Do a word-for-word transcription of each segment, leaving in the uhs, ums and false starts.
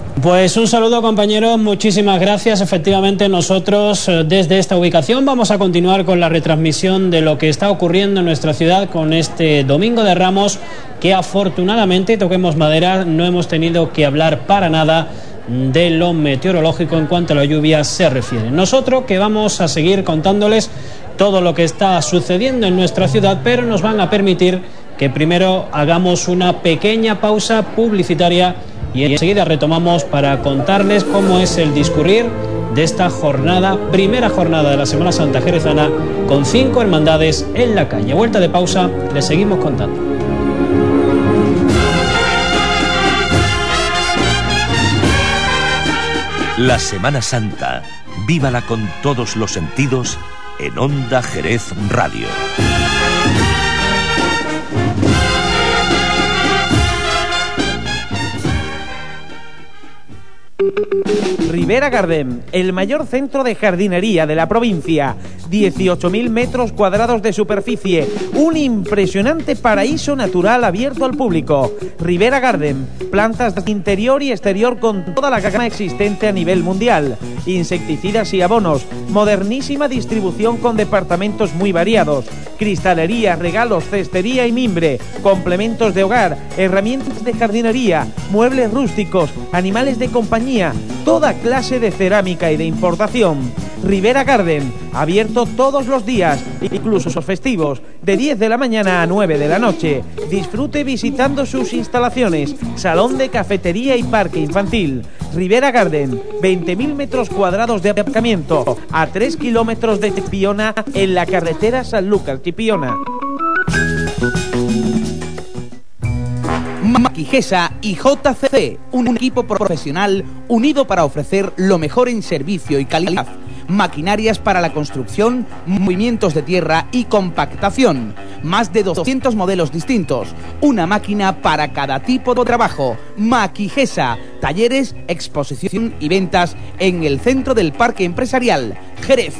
Pues un saludo, compañeros, muchísimas gracias. Efectivamente, nosotros desde esta ubicación vamos a continuar con la retransmisión de lo que está ocurriendo en nuestra ciudad con este Domingo de Ramos, que afortunadamente, toquemos madera, no hemos tenido que hablar para nada de lo meteorológico en cuanto a la lluvia se refiere. Nosotros que vamos a seguir contándoles todo lo que está sucediendo en nuestra ciudad, pero nos van a permitir que primero hagamos una pequeña pausa publicitaria y enseguida retomamos para contarles cómo es el discurrir de esta jornada, primera jornada de la Semana Santa jerezana, con cinco hermandades en la calle. Vuelta de pausa, les seguimos contando. La Semana Santa, vívala con todos los sentidos en Onda Jerez Radio. Ribera Garden, el mayor centro de jardinería de la provincia, dieciocho mil metros cuadrados de superficie, un impresionante paraíso natural abierto al público. Ribera Garden, plantas de interior y exterior con toda la gama existente a nivel mundial, insecticidas y abonos, modernísima distribución con departamentos muy variados, cristalería, regalos, cestería y mimbre, complementos de hogar, herramientas de jardinería, muebles rústicos, animales de compañía, toda clase de cerámica y de importación. Ribera Garden, abierto todos los días, incluso los festivos, de diez de la mañana a nueve de la noche. Disfrute visitando sus instalaciones, salón de cafetería y parque infantil. Ribera Garden, veinte mil metros cuadrados de aparcamiento, a tres kilómetros de Chipiona, en la carretera Sanlúcar-Chipiona. Maquijesa y J C C, un equipo profesional unido para ofrecer lo mejor en servicio y calidad. Maquinarias para la construcción, movimientos de tierra y compactación. Más de doscientos modelos distintos. Una máquina para cada tipo de trabajo. Maquijesa. Talleres, exposición y ventas en el centro del Parque Empresarial, Jerez.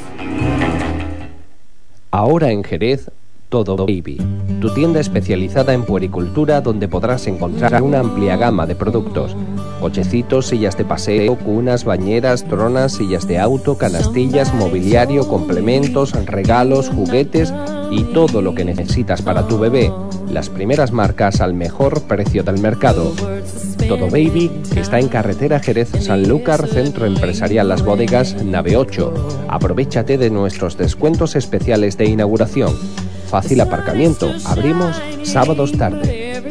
Ahora en Jerez, Todo Baby, tu tienda especializada en puericultura donde podrás encontrar una amplia gama de productos. Cochecitos, sillas de paseo, cunas, bañeras, tronas, sillas de auto, canastillas, mobiliario, complementos, regalos, juguetes y todo lo que necesitas para tu bebé. Las primeras marcas al mejor precio del mercado. Todo Baby está en carretera Jerez-Sanlúcar, Centro Empresarial Las Bodegas, nave ocho. Aprovéchate de nuestros descuentos especiales de inauguración. Fácil aparcamiento. Abrimos sábados tarde.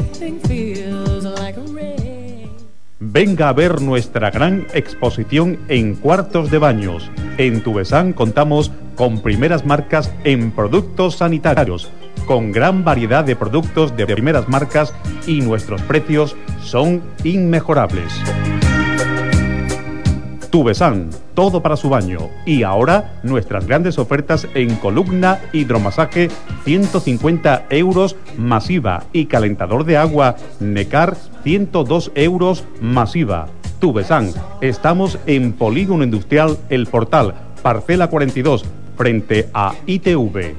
Venga a ver nuestra gran exposición en cuartos de baños. En Tubesán contamos con primeras marcas en productos sanitarios, con gran variedad de productos de primeras marcas y nuestros precios son inmejorables. Tubesán, todo para su baño. Y ahora nuestras grandes ofertas en columna, hidromasaje, ciento cincuenta euros masiva, y calentador de agua Necar, ciento dos euros masiva. Tubesán, estamos en Polígono Industrial El Portal, parcela cuarenta y dos, frente a I T V.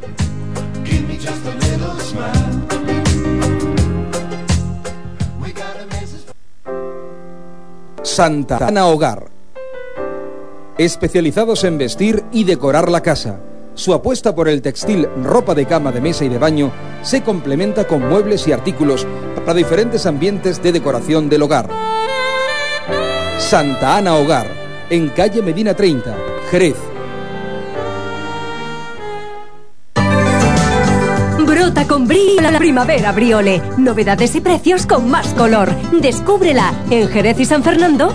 Santa Ana Hogar, especializados en vestir y decorar la casa. Su apuesta por el textil, ropa de cama, de mesa y de baño se complementa con muebles y artículos para diferentes ambientes de decoración del hogar. Santa Ana Hogar, en calle Medina treinta, Jerez. Brota con brillo la primavera Briole. Novedades y precios con más color. Descúbrela en Jerez y San Fernando.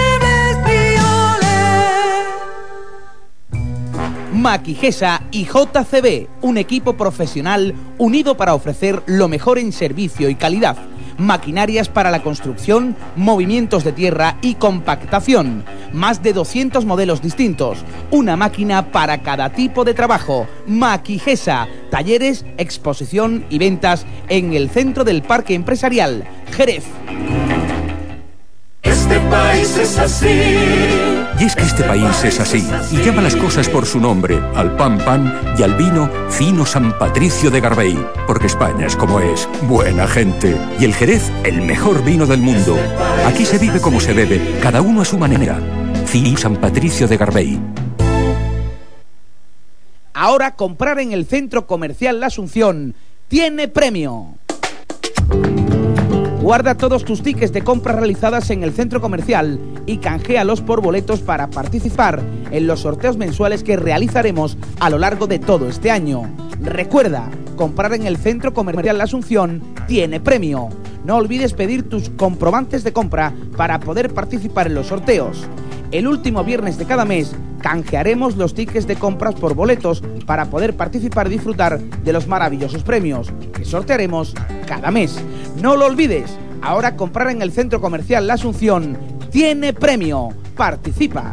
Maquijesa y J C B, un equipo profesional unido para ofrecer lo mejor en servicio y calidad. Maquinarias para la construcción, movimientos de tierra y compactación. Más de doscientos modelos distintos. Una máquina para cada tipo de trabajo. Maquijesa. Talleres, exposición y ventas en el centro del Parque Empresarial, Jerez. Este país es así. Y es que este país es así, y llama las cosas por su nombre, al pan pan y al vino fino San Patricio de Garbey, porque España es como es, buena gente. Y el Jerez, el mejor vino del mundo. Aquí se vive como se bebe, cada uno a su manera. Fino San Patricio de Garbey. Ahora comprar en el Centro Comercial La Asunción tiene premio. Guarda todos tus tickets de compras realizadas en el centro comercial y canjealos por boletos para participar en los sorteos mensuales que realizaremos a lo largo de todo este año. Recuerda, comprar en el Centro Comercial La Asunción tiene premio. No olvides pedir tus comprobantes de compra para poder participar en los sorteos. El último viernes de cada mes canjearemos los tickets de compras por boletos para poder participar y disfrutar de los maravillosos premios que sortearemos cada mes. No lo olvides, ahora comprar en el Centro Comercial La Asunción tiene premio. Participa.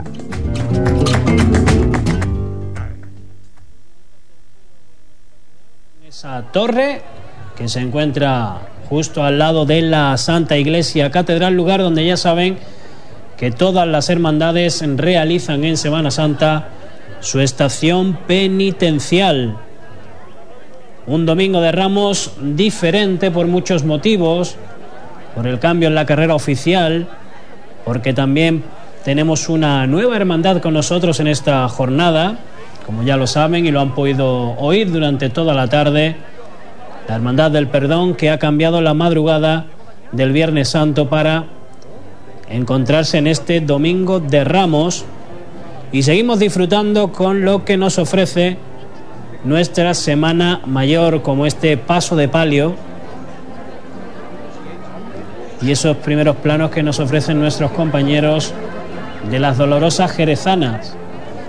Esa torre que se encuentra justo al lado de la Santa Iglesia Catedral, lugar donde ya saben que todas las hermandades realizan en Semana Santa su estación penitencial. Un domingo de Ramos diferente por muchos motivos, por el cambio en la carrera oficial, porque también tenemos una nueva hermandad con nosotros en esta jornada, como ya lo saben y lo han podido oír durante toda la tarde, la Hermandad del Perdón, que ha cambiado la madrugada del Viernes Santo para encontrarse en este domingo de Ramos, y seguimos disfrutando con lo que nos ofrece nuestra Semana Mayor, como este paso de palio y esos primeros planos que nos ofrecen nuestros compañeros de las Dolorosas Jerezanas.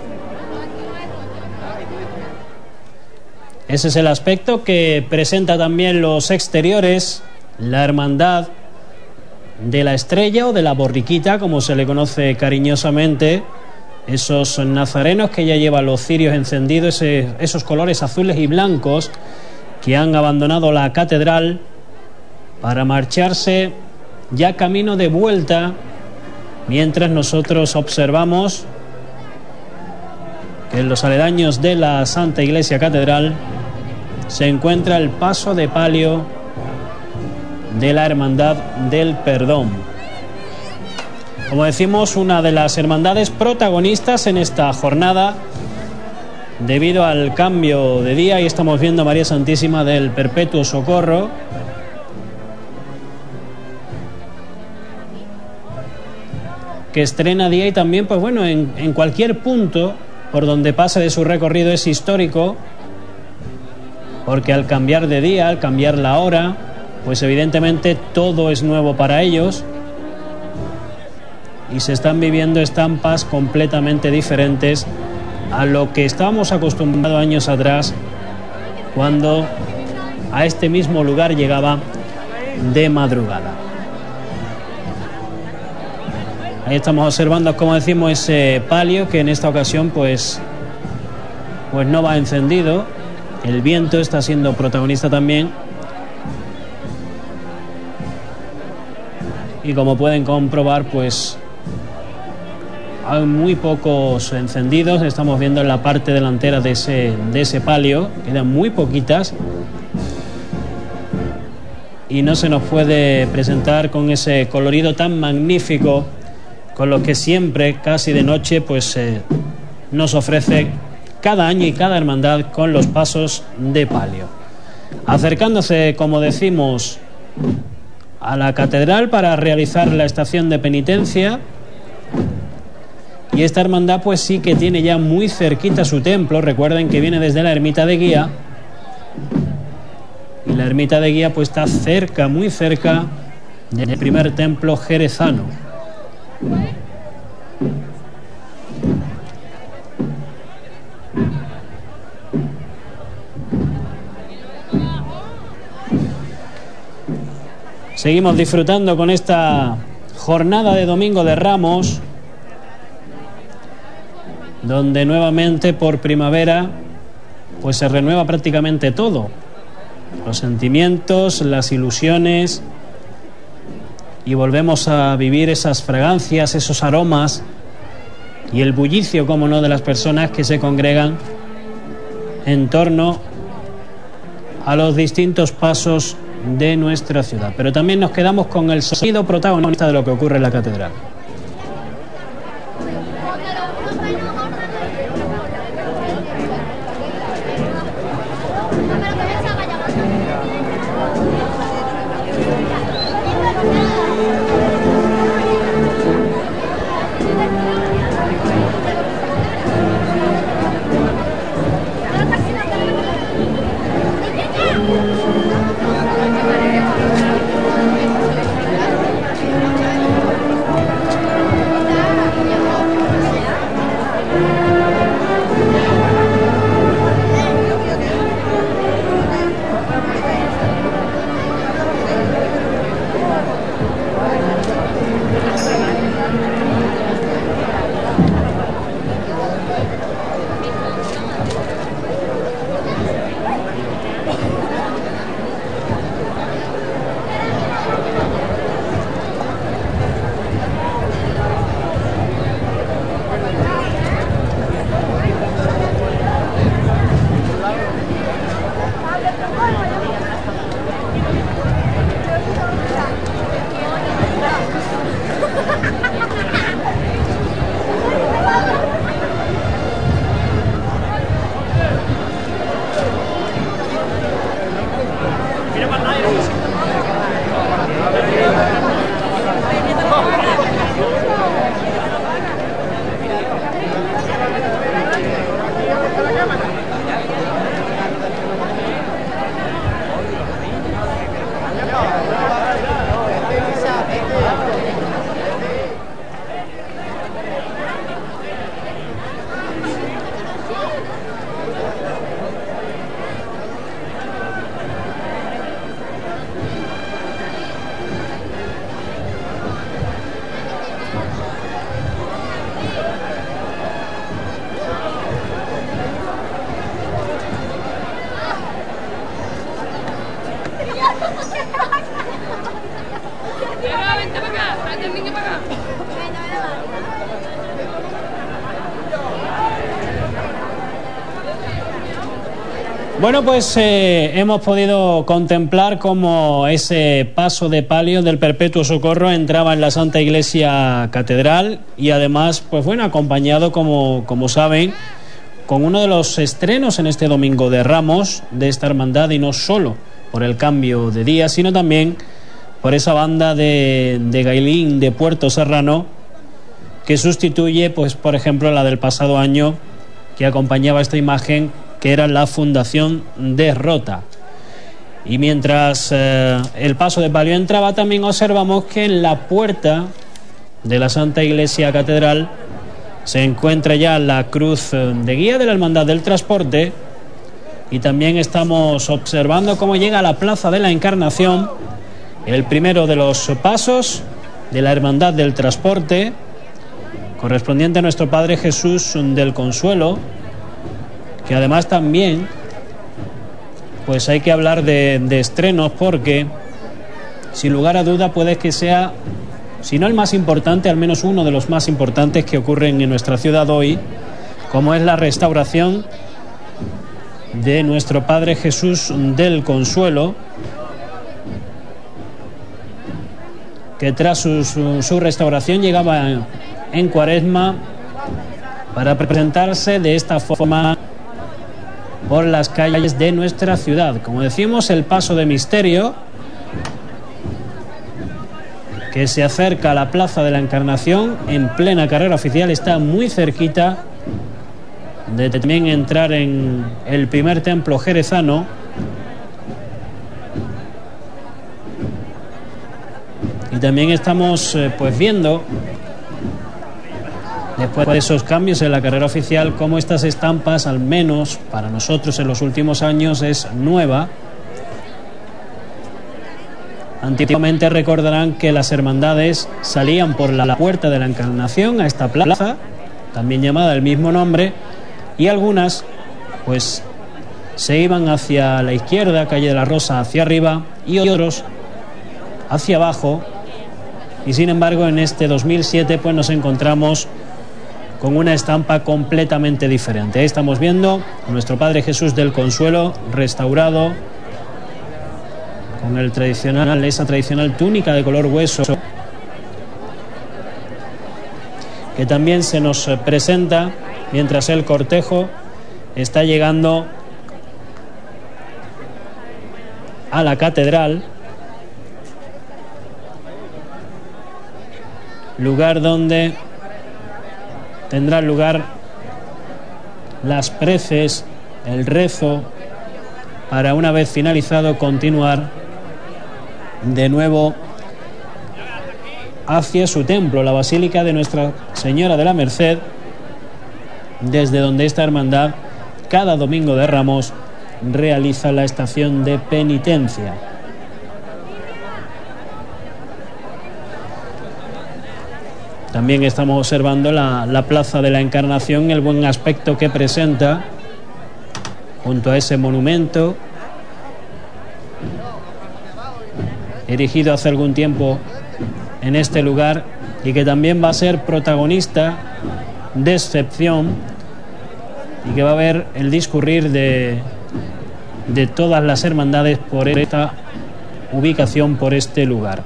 Ese es el aspecto que presenta también los exteriores, la Hermandad de la Estrella o de la Borriquita, como se le conoce cariñosamente, esos nazarenos que ya llevan los cirios encendidos, ese, esos colores azules y blancos que han abandonado la catedral para marcharse ya camino de vuelta, mientras nosotros observamos que en los aledaños de la Santa Iglesia Catedral se encuentra el paso de palio de la Hermandad del Perdón. Como decimos, una de las hermandades protagonistas en esta jornada debido al cambio de día, y estamos viendo a María Santísima del Perpetuo Socorro, que estrena día, y también, pues bueno, en, en cualquier punto por donde pase de su recorrido es histórico, porque al cambiar de día, al cambiar la hora, pues evidentemente todo es nuevo para ellos y se están viviendo estampas completamente diferentes a lo que estábamos acostumbrados años atrás, cuando a este mismo lugar llegaba de madrugada. Ahí estamos observando, como decimos, ese palio que en esta ocasión pues, pues no va encendido. El viento está siendo protagonista también. Y como pueden comprobar, pues hay muy pocos encendidos. Estamos viendo en la parte delantera de ese, de ese palio, quedan muy poquitas. Y no se nos puede presentar con ese colorido tan magnífico con lo que siempre, casi de noche, pues eh, nos ofrece cada año y cada hermandad con los pasos de palio. Acercándose, como decimos, a la catedral para realizar la estación de penitencia, y esta hermandad pues sí que tiene ya muy cerquita su templo. Recuerden que viene desde la ermita de Guía, y la ermita de Guía pues está cerca, muy cerca del primer templo jerezano. Seguimos disfrutando con esta jornada de Domingo de Ramos, donde nuevamente por primavera pues se renueva prácticamente todo: los sentimientos, las ilusiones y volvemos a vivir esas fragancias, esos aromas y el bullicio, como no, de las personas que se congregan en torno a los distintos pasos de nuestra ciudad. Pero también nos quedamos con el sonido protagonista de lo que ocurre en la catedral. Bueno, pues eh, hemos podido contemplar cómo ese paso de palio del Perpetuo Socorro entraba en la Santa Iglesia Catedral y además, pues bueno, acompañado, como, como saben, con uno de los estrenos en este Domingo de Ramos de esta hermandad, y no solo por el cambio de día, sino también por esa banda de, de Gailín de Puerto Serrano, que sustituye, pues por ejemplo, la del pasado año, que acompañaba esta imagen, que era la Fundación de Rota. Y mientras eh, el paso de palio entraba, también observamos que en la puerta de la Santa Iglesia Catedral se encuentra ya la cruz de guía de la Hermandad del Transporte, y también estamos observando cómo llega a la Plaza de la Encarnación el primero de los pasos de la Hermandad del Transporte, correspondiente a nuestro Padre Jesús del Consuelo, que además también pues hay que hablar de, de estrenos, porque sin lugar a duda puede que sea, si no el más importante, al menos uno de los más importantes que ocurren en nuestra ciudad hoy, como es la restauración de nuestro Padre Jesús del Consuelo, que tras su, su, su restauración llegaba en, en Cuaresma para presentarse de esta forma por las calles de nuestra ciudad. Como decimos, el paso de misterio que se acerca a la Plaza de la Encarnación en plena carrera oficial, está muy cerquita de también entrar en el primer templo jerezano, y también estamos eh, pues viendo, después de esos cambios en la carrera oficial, cómo estas estampas, al menos para nosotros en los últimos años, es nueva. Antiguamente recordarán que las hermandades salían por la puerta de la Encarnación a esta plaza, también llamada el mismo nombre, y algunas pues se iban hacia la izquierda, calle de la Rosa, hacia arriba, y otros hacia abajo, y sin embargo en este dos mil siete pues nos encontramos con una estampa completamente diferente. Ahí estamos viendo a nuestro Padre Jesús del Consuelo restaurado con el tradicional, esa tradicional túnica de color hueso, que también se nos presenta mientras el cortejo está llegando a la catedral, lugar donde tendrán lugar las preces, el rezo, para una vez finalizado continuar de nuevo hacia su templo, la Basílica de Nuestra Señora de la Merced, desde donde esta hermandad cada domingo de Ramos realiza la estación de penitencia. También estamos observando la, la Plaza de la Encarnación, el buen aspecto que presenta junto a ese monumento erigido hace algún tiempo en este lugar y que también va a ser protagonista de excepción y que va a ver el discurrir de, de todas las hermandades por esta ubicación, por este lugar.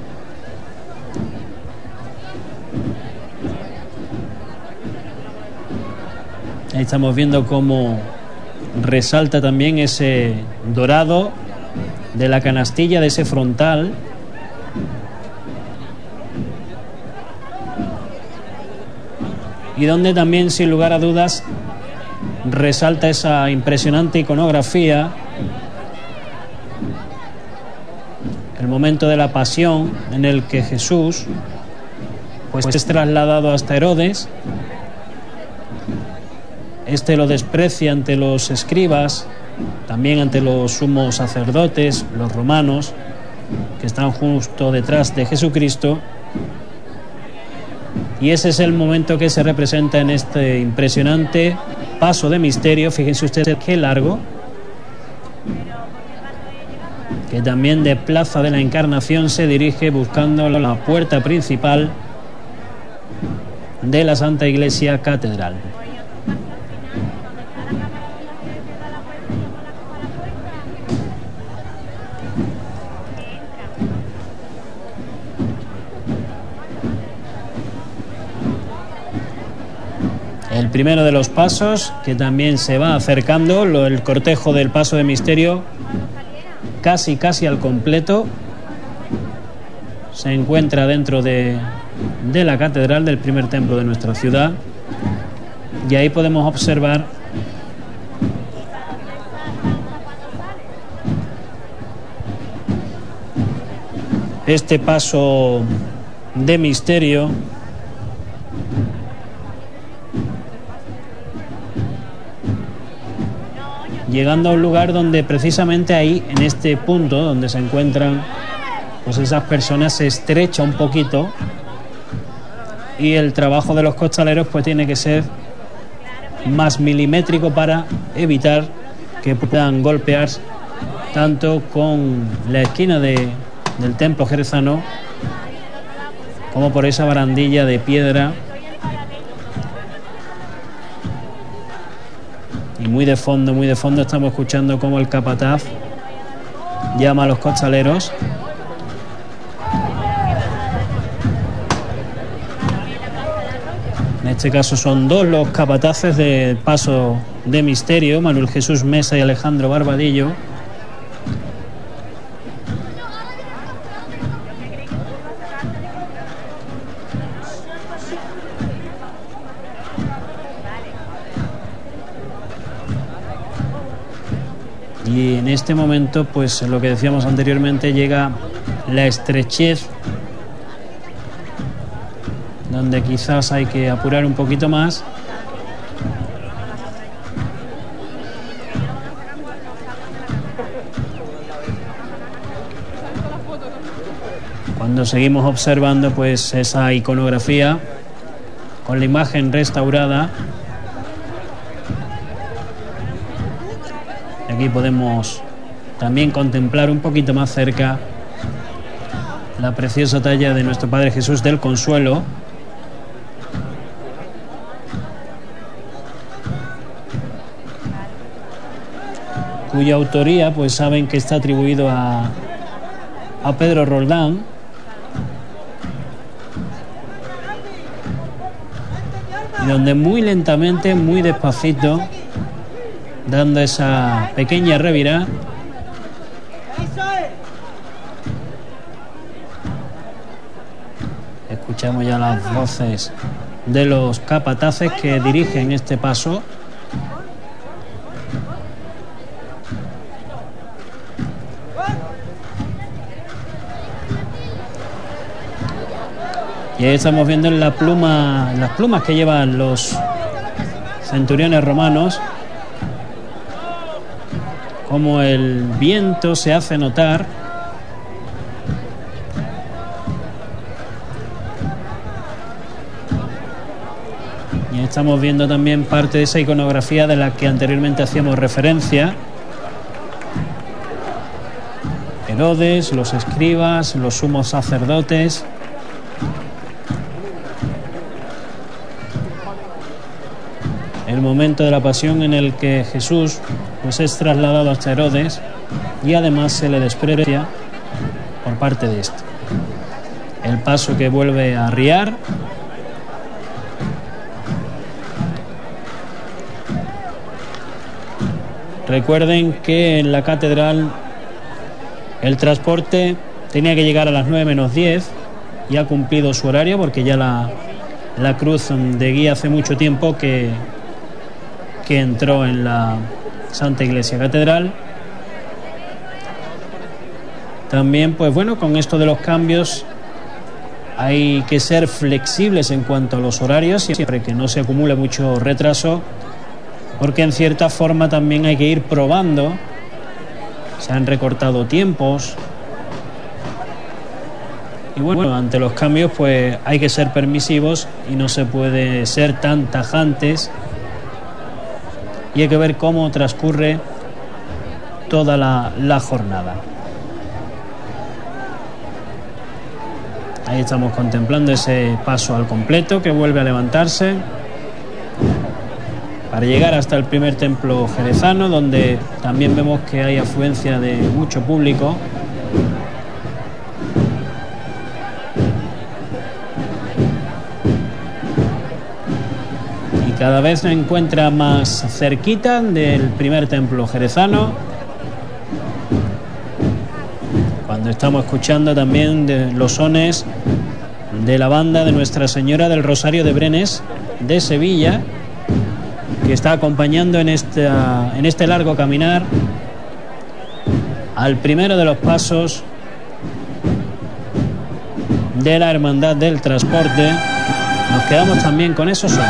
Ahí estamos viendo cómo resalta también ese dorado de la canastilla, de ese frontal, y donde también, sin lugar a dudas, resalta esa impresionante iconografía, el momento de la pasión en el que Jesús pues es trasladado hasta Herodes. Este lo desprecia ante los escribas, también ante los sumos sacerdotes, los romanos, que están justo detrás de Jesucristo. Y ese es el momento que se representa en este impresionante paso de misterio. Fíjense ustedes qué largo, que también de Plaza de la Encarnación se dirige buscando la puerta principal de la Santa Iglesia Catedral. El primero de los pasos, que también se va acercando, lo, el cortejo del paso de misterio, casi casi al completo, se encuentra dentro de, de la catedral, del primer templo de nuestra ciudad, y ahí podemos observar este paso de misterio llegando a un lugar donde precisamente ahí, en este punto donde se encuentran pues esas personas, se estrecha un poquito, y el trabajo de los costaleros pues tiene que ser más milimétrico para evitar que puedan golpear tanto con la esquina de, del templo jerezano como por esa barandilla de piedra. Y muy de fondo, muy de fondo estamos escuchando cómo el capataz llama a los costaleros. En este caso son dos los capataces del paso de misterio, Manuel Jesús Mesa y Alejandro Barbadillo. Y en este momento, pues lo que decíamos anteriormente, llega la estrechez, donde quizás hay que apurar un poquito más. Cuando seguimos observando pues esa iconografía con la imagen restaurada. Aquí podemos también contemplar un poquito más cerca la preciosa talla de nuestro Padre Jesús del Consuelo, cuya autoría pues saben que está atribuido a, a Pedro Roldán. Y donde muy lentamente, muy despacito, dando esa pequeña revirada, escuchamos ya las voces de los capataces que dirigen este paso. Y ahí estamos viendo la pluma, las plumas que llevan los centuriones romanos, como el viento se hace notar. Y estamos viendo también parte de esa iconografía de la que anteriormente hacíamos referencia. Herodes, los escribas, los sumos sacerdotes. El momento de la pasión en el que Jesús pues es trasladado hasta Herodes y además se le desprecia por parte de este. El paso que vuelve a arriar. Recuerden que en la catedral el transporte tenía que llegar a las nueve menos diez y ha cumplido su horario, porque ya la, la cruz de guía hace mucho tiempo que que entró en la Santa Iglesia Catedral. También, pues bueno, con esto de los cambios hay que ser flexibles en cuanto a los horarios, siempre que no se acumule mucho retraso, porque en cierta forma también hay que ir probando. Se han recortado tiempos y bueno, ante los cambios pues hay que ser permisivos y no se puede ser tan tajantes. Y hay que ver cómo transcurre toda la, la jornada. Ahí estamos contemplando ese paso al completo que vuelve a levantarse para llegar hasta el primer templo jerezano, donde también vemos que hay afluencia de mucho público. Cada vez se encuentra más cerquita del primer templo jerezano, cuando estamos escuchando también de los sones de la banda de Nuestra Señora del Rosario de Brenes de Sevilla, que está acompañando en, esta, en este largo caminar al primero de los pasos de la Hermandad del Transporte. Nos quedamos también con esos sones.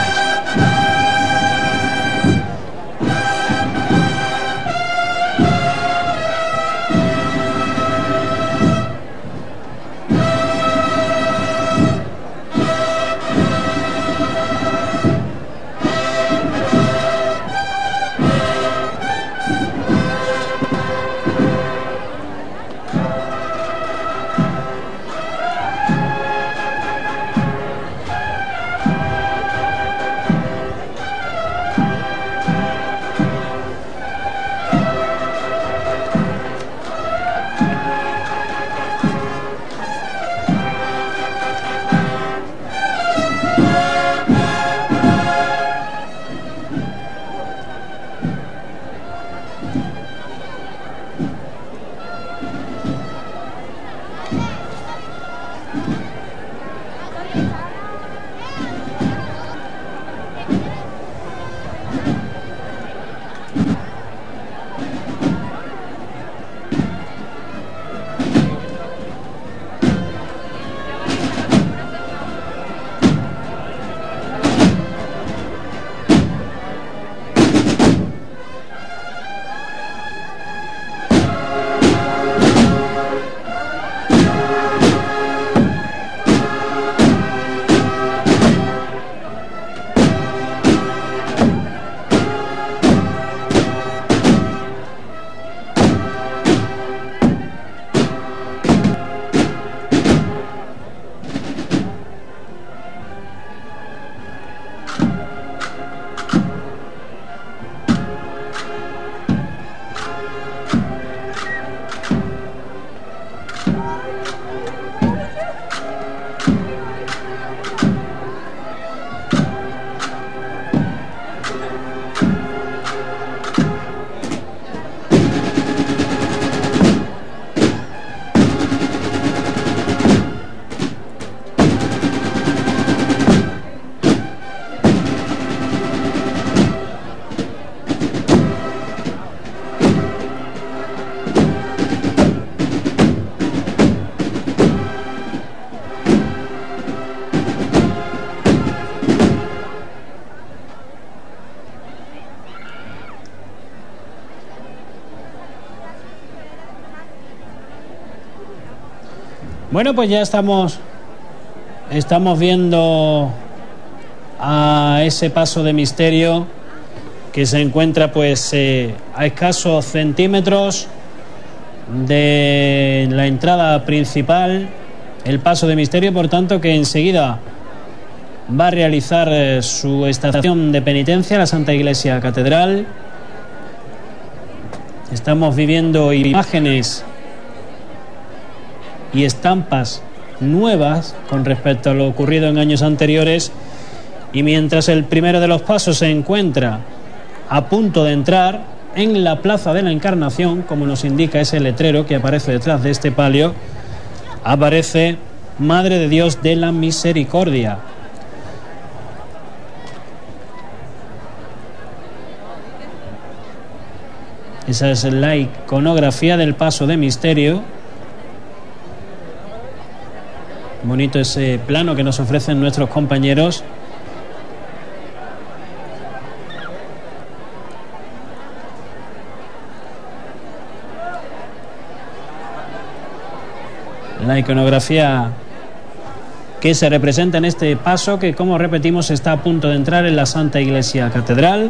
Bueno, pues ya estamos estamos viendo a ese paso de misterio que se encuentra pues eh, a escasos centímetros de la entrada principal, el paso de misterio, por tanto, que enseguida va a realizar eh, su estación de penitencia, la Santa Iglesia Catedral. Estamos viviendo imágenes y estampas nuevas con respecto a lo ocurrido en años anteriores, y mientras el primero de los pasos se encuentra a punto de entrar en la Plaza de la Encarnación, como nos indica ese letrero que aparece detrás de este palio, aparece Madre de Dios de la Misericordia. Esa es la iconografía del paso de misterio. Bonito ese plano que nos ofrecen nuestros compañeros. La iconografía que se representa en este paso, que, como repetimos, está a punto de entrar en la Santa Iglesia Catedral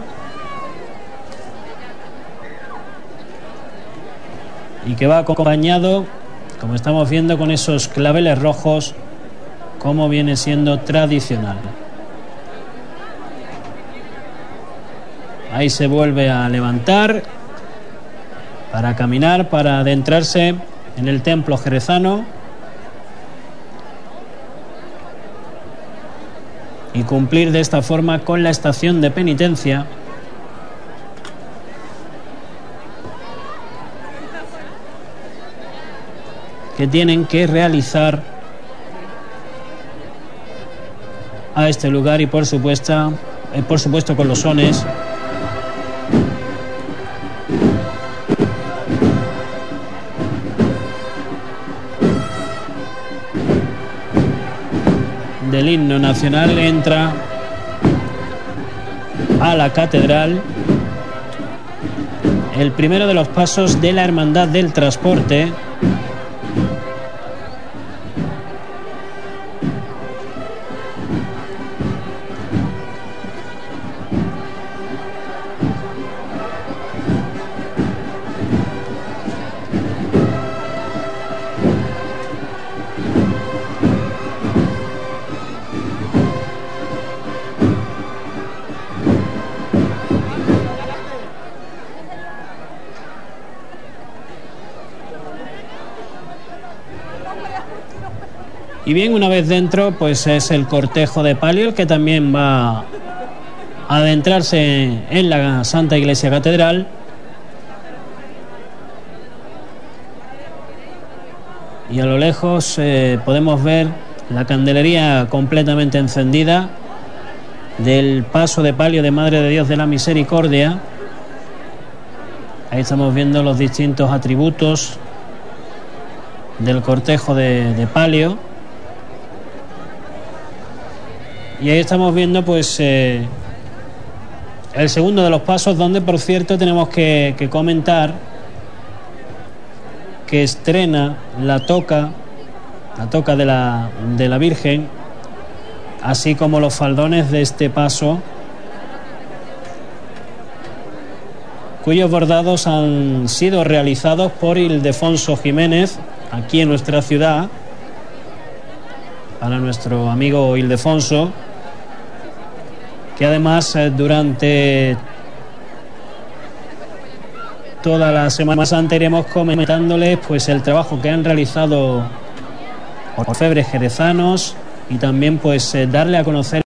y que va acompañado, como estamos viendo, con esos claveles rojos, como viene siendo tradicional. Ahí se vuelve a levantar para caminar, para adentrarse en el templo jerezano y cumplir de esta forma con la estación de penitencia que tienen que realizar a este lugar, y por supuesto, eh, por supuesto con los sones del himno nacional. Entra a la catedral el primero de los pasos de la Hermandad del Transporte, y bien, una vez dentro, pues es el cortejo de palio el que también va a adentrarse en la Santa Iglesia Catedral. Y a lo lejos eh, podemos ver la candelería completamente encendida del paso de palio de Madre de Dios de la Misericordia. Ahí estamos viendo los distintos atributos del cortejo de, de palio. Y ahí estamos viendo pues eh, el segundo de los pasos, donde, por cierto, tenemos que, que comentar que estrena la toca, la toca de la, de la Virgen, así como los faldones de este paso, cuyos bordados han sido realizados por Ildefonso Jiménez, aquí en nuestra ciudad, para nuestro amigo Ildefonso, que además eh, durante toda la Semana Santa iremos comentándoles pues el trabajo que han realizado orfebres jerezanos, y también pues eh, darle a conocer